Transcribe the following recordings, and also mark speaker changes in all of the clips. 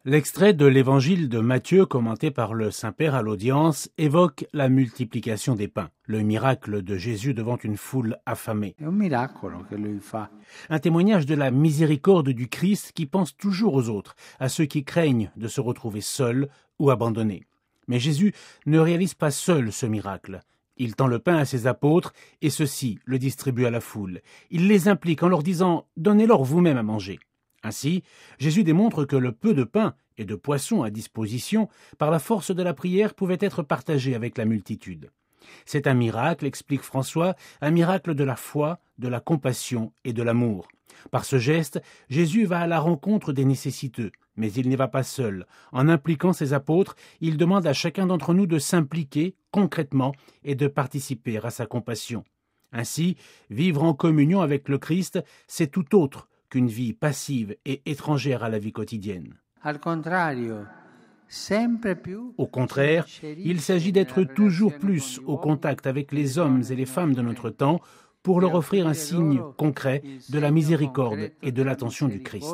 Speaker 1: L'extrait de l'évangile de Matthieu commenté par le Saint-Père à l'audience évoque la multiplication des pains, le miracle de Jésus devant une foule affamée.
Speaker 2: È un miracolo che lui fa.
Speaker 1: Un témoignage de la miséricorde du Christ qui pense toujours aux autres, à ceux qui craignent de se retrouver seuls ou abandonnés. Mais Jésus ne réalise pas seul ce miracle. Il tend le pain à ses apôtres et ceux-ci le distribuent à la foule. Il les implique en leur disant « Donnez-leur vous-même à manger ». Ainsi, Jésus démontre que le peu de pain et de poissons à disposition, par la force de la prière, pouvait être partagé avec la multitude. C'est un miracle, explique François, un miracle de la foi, de la compassion et de l'amour. Par ce geste, Jésus va à la rencontre des nécessiteux, mais il n'y va pas seul. En impliquant ses apôtres, il demande à chacun d'entre nous de s'impliquer concrètement et de participer à sa compassion. Ainsi, vivre en communion avec le Christ, c'est tout autre qu'une vie passive et étrangère à la vie quotidienne. Au contraire, il s'agit d'être toujours plus au contact avec les hommes et les femmes de notre temps pour leur offrir un signe concret de la miséricorde et de l'attention du Christ.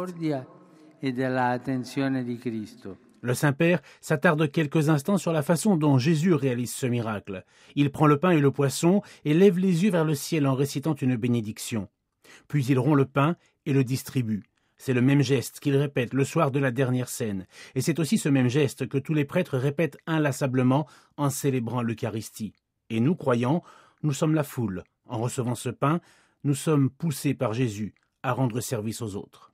Speaker 1: Le Saint-Père s'attarde quelques instants sur la façon dont Jésus réalise ce miracle. Il prend le pain et le poisson et lève les yeux vers le ciel en récitant une bénédiction. Puis il rompt le pain et le distribue. C'est le même geste qu'il répète le soir de la dernière scène. Et c'est aussi ce même geste que tous les prêtres répètent inlassablement en célébrant l'Eucharistie. Et nous, croyants, nous sommes la foule. En recevant ce pain, nous sommes poussés par Jésus à rendre service aux autres.